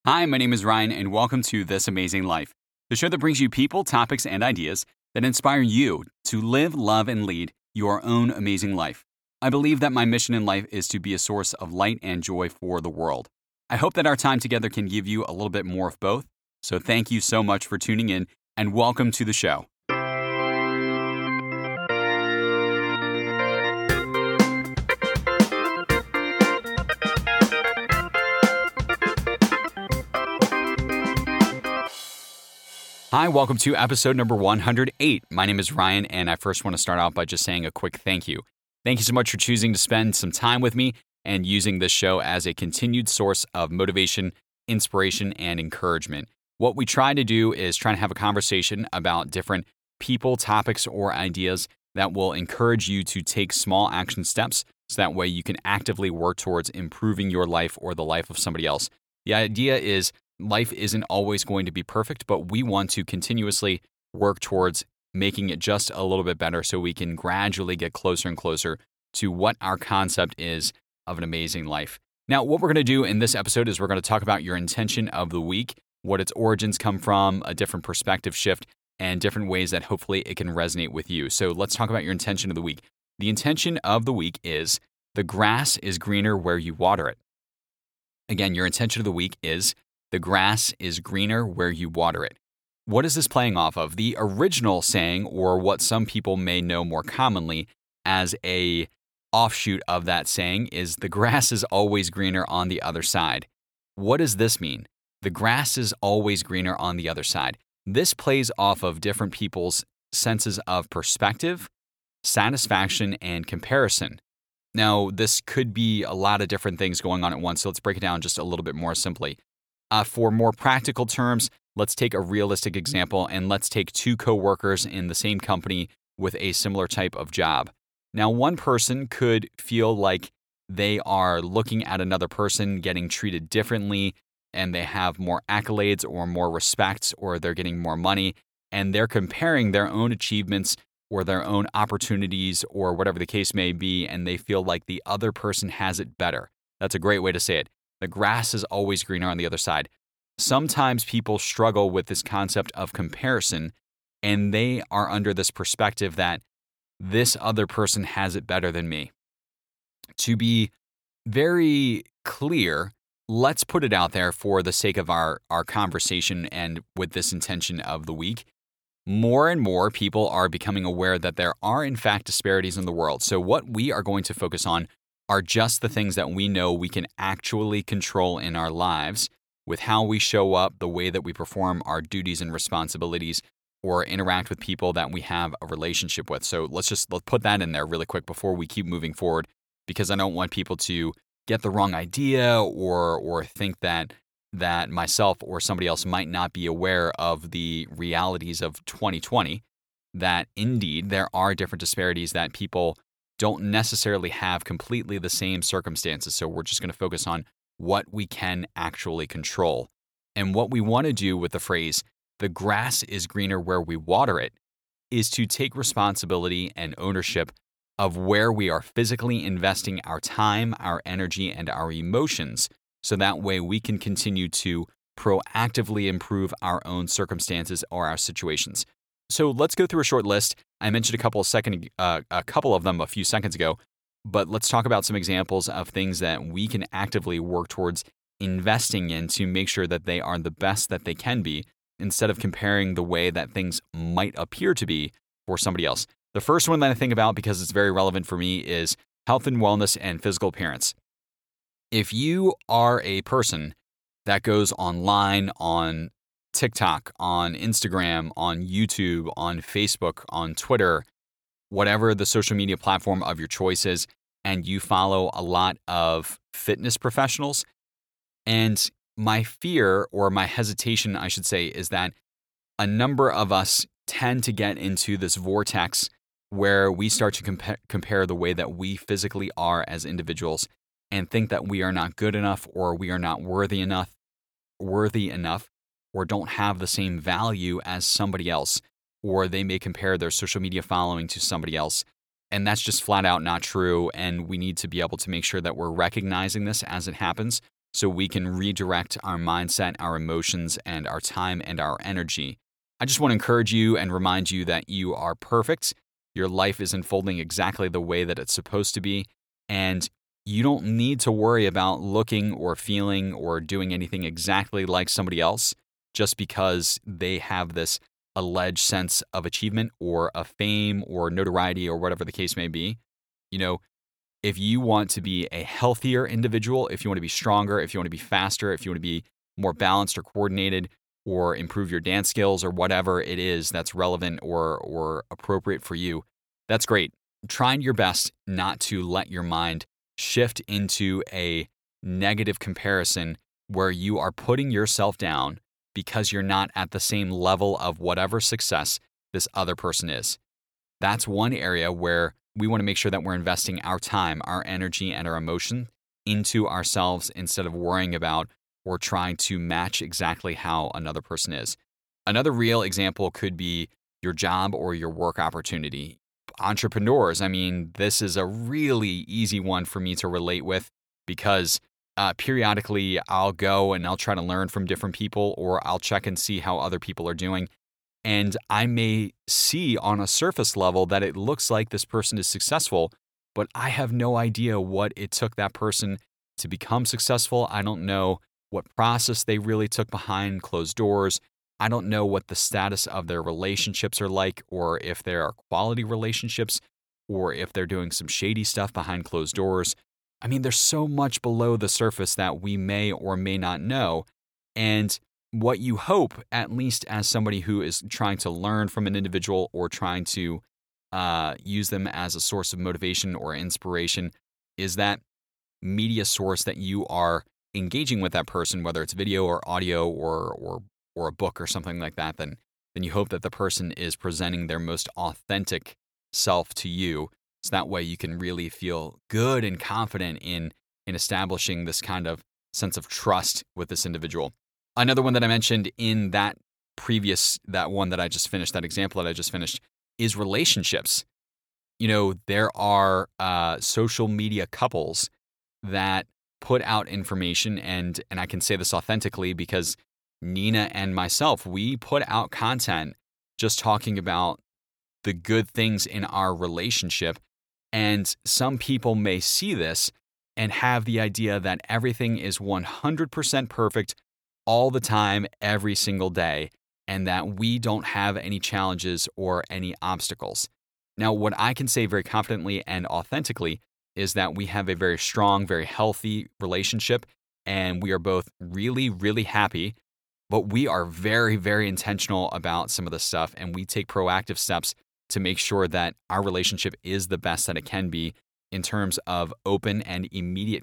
Hi, my name is Ryan, and welcome to This Amazing Life, the show that brings you people, topics, and ideas that inspire you to live, love, and lead your own amazing life. I believe that my mission in life is to be a source of light and joy for the world. I hope that our time together can give you a little bit more of both. So thank you so much for tuning in, and welcome to the show. Hi, welcome to episode number 108. My name is Ryan, and I first want to start out by just saying a quick thank you. Thank you so much for choosing to spend some time with me and using this show as a continued source of motivation, inspiration, and encouragement. What we try to do is try to have a conversation about different people, topics, or ideas that will encourage you to take small action steps so that way you can actively work towards improving your life or the life of somebody else. The idea is life isn't always going to be perfect, but we want to continuously work towards making it just a little bit better so we can gradually get closer and closer to what our concept is of an amazing life. Now, what we're going to do in this episode is we're going to talk about your intention of the week, what its origins come from, a different perspective shift, and different ways that hopefully it can resonate with you. So let's talk about your intention of the week. The intention of the week is the grass is greener where you water it. Again, your intention of the week is the grass is greener where you water it. What is this playing off of? The original saying, or what some people may know more commonly as a offshoot of that saying, is the grass is always greener on the other side. What does this mean? The grass is always greener on the other side. This plays off of different people's senses of perspective, satisfaction, and comparison. Now, this could be a lot of different things going on at once, so let's break it down just a little bit more simply. For more practical terms, let's take a realistic example and let's take two coworkers in the same company with a similar type of job. Now, one person could feel like they are looking at another person getting treated differently and they have more accolades or more respect or they're getting more money and they're comparing their own achievements or their own opportunities or whatever the case may be, and they feel like the other person has it better. That's a great way to say it. The grass is always greener on the other side. Sometimes people struggle with this concept of comparison, and they are under this perspective that this other person has it better than me. To be very clear, let's put it out there for the sake of our conversation and with this intention of the week. More and more people are becoming aware that there are, in fact, disparities in the world. So what we are going to focus on are just the things that we know we can actually control in our lives with how we show up, the way that we perform our duties and responsibilities, or interact with people that we have a relationship with. So let's put that in there really quick before we keep moving forward, because I don't want people to get the wrong idea or think that myself or somebody else might not be aware of the realities of 2020, that indeed there are different disparities that people don't necessarily have completely the same circumstances. So we're just going to focus on what we can actually control. And what we want to do with the phrase, the grass is greener where we water it, is to take responsibility and ownership of where we are physically investing our time, our energy, and our emotions, so that way we can continue to proactively improve our own circumstances or our situations. So let's go through a short list. I mentioned a couple of them a few seconds ago, but let's talk about some examples of things that we can actively work towards investing in to make sure that they are the best that they can be, instead of comparing the way that things might appear to be for somebody else. The first one that I think about, because it's very relevant for me, is health and wellness and physical appearance. If you are a person that goes online on TikTok, on Instagram, on YouTube, on Facebook, on Twitter, whatever the social media platform of your choice is, and you follow a lot of fitness professionals, and my fear, or my hesitation, I should say, is that a number of us tend to get into this vortex where we start to compare the way that we physically are as individuals and think that we are not good enough, or we are not worthy enough, or don't have the same value as somebody else, or they may compare their social media following to somebody else. And that's just flat out not true. And we need to be able to make sure that we're recognizing this as it happens so we can redirect our mindset, our emotions, and our time and our energy. I just want to encourage you and remind you that you are perfect. Your life is unfolding exactly the way that it's supposed to be. And you don't need to worry about looking or feeling or doing anything exactly like somebody else just because they have this alleged sense of achievement or of fame or notoriety or whatever the case may be. You know, if you want to be a healthier individual, if you want to be stronger, if you want to be faster, if you want to be more balanced or coordinated or improve your dance skills or whatever it is that's relevant or appropriate for you, that's great. Trying your best not to let your mind shift into a negative comparison where you are putting yourself down because you're not at the same level of whatever success this other person is. That's one area where we want to make sure that we're investing our time, our energy, and our emotion into ourselves instead of worrying about or trying to match exactly how another person is. Another real example could be your job or your work opportunity. Entrepreneurs, I mean, this is a really easy one for me to relate with because periodically I'll go and I'll try to learn from different people or I'll check and see how other people are doing. And I may see on a surface level that it looks like this person is successful, but I have no idea what it took that person to become successful. I don't know what process they really took behind closed doors. I don't know what the status of their relationships are like, or if there are quality relationships, or if they're doing some shady stuff behind closed doors. I mean, there's so much below the surface that we may or may not know. And what you hope, at least as somebody who is trying to learn from an individual or trying to use them as a source of motivation or inspiration, is that media source that you are engaging with that person, whether it's video or audio or a book or something like that, then you hope that the person is presenting their most authentic self to you. So that way you can really feel good and confident in establishing this kind of sense of trust with this individual. Another one that I mentioned in that one that I just finished, that example that I just finished, is relationships. You know, there are social media couples that put out information, and I can say this authentically because Nina and myself, we put out content just talking about the good things in our relationship. And some people may see this and have the idea that everything is 100% perfect all the time, every single day, and that we don't have any challenges or any obstacles. Now, what I can say very confidently and authentically is that we have a very strong, very healthy relationship, and we are both really, really happy, but we are very, very intentional about some of the stuff, and we take proactive steps to make sure that our relationship is the best that it can be in terms of open and immediate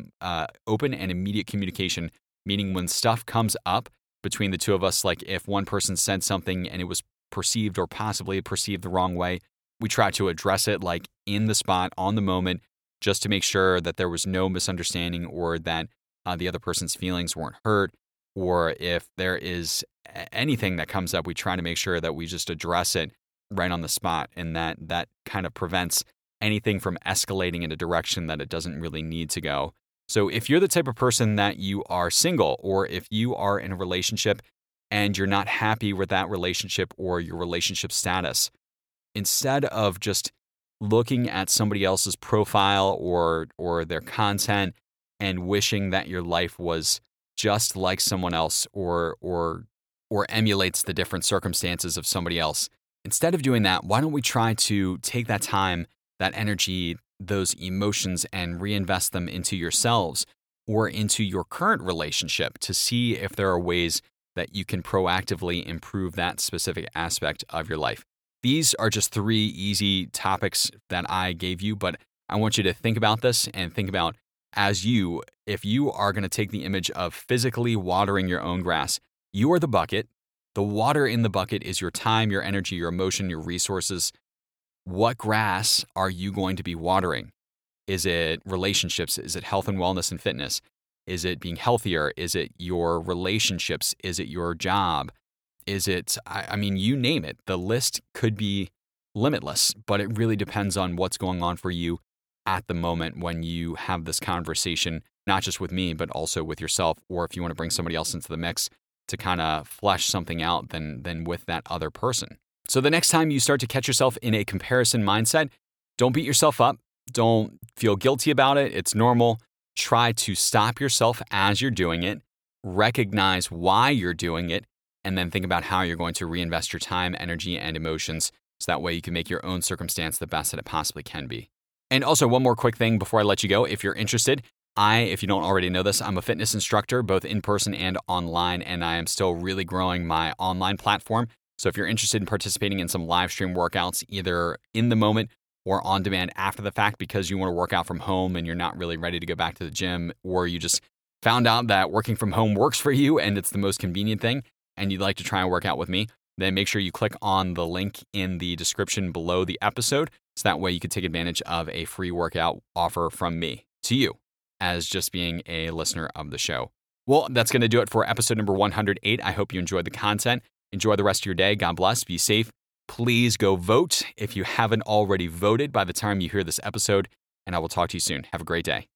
communication, meaning when stuff comes up between the two of us, like if one person said something and it was perceived or possibly perceived the wrong way, we try to address it like in the spot, on the moment, just to make sure that there was no misunderstanding or that the other person's feelings weren't hurt. Or if there is anything that comes up, we try to make sure that we just address it right on the spot, and that kind of prevents anything from escalating in a direction that it doesn't really need to go. So if you're the type of person that you are single, or if you are in a relationship and you're not happy with that relationship or your relationship status, instead of just looking at somebody else's profile or their content and wishing that your life was just like someone else or emulates the different circumstances of somebody else, instead of doing that, why don't we try to take that time, that energy, those emotions, and reinvest them into yourselves or into your current relationship to see if there are ways that you can proactively improve that specific aspect of your life. These are just 3 easy topics that I gave you, but I want you to think about this and think about if you are going to take the image of physically watering your own grass, you are the bucket. The water in the bucket is your time, your energy, your emotion, your resources. What grass are you going to be watering? Is it relationships? Is it health and wellness and fitness? Is it being healthier? Is it your relationships? Is it your job? Is it, I mean, you name it. The list could be limitless, but it really depends on what's going on for you at the moment when you have this conversation not just with me, but also with yourself. Or if you want to bring somebody else into the mix to kind of flesh something out, then with that other person. So the next time you start to catch yourself in a comparison mindset, don't beat yourself up. Don't feel guilty about it. It's normal. Try to stop yourself as you're doing it, recognize why you're doing it, and then think about how you're going to reinvest your time, energy, and emotions so that way you can make your own circumstance the best that it possibly can be. And also, one more quick thing before I let you go. If you're interested, if you don't already know this, I'm a fitness instructor, both in person and online, and I am still really growing my online platform. So if you're interested in participating in some live stream workouts, either in the moment or on demand after the fact because you want to work out from home and you're not really ready to go back to the gym, or you just found out that working from home works for you and it's the most convenient thing, and you'd like to try and work out with me, then make sure you click on the link in the description below the episode so that way you can take advantage of a free workout offer from me to you as just being a listener of the show. Well, that's going to do it for episode number 108. I hope you enjoyed the content. Enjoy the rest of your day. God bless. Be safe. Please go vote if you haven't already voted by the time you hear this episode, and I will talk to you soon. Have a great day.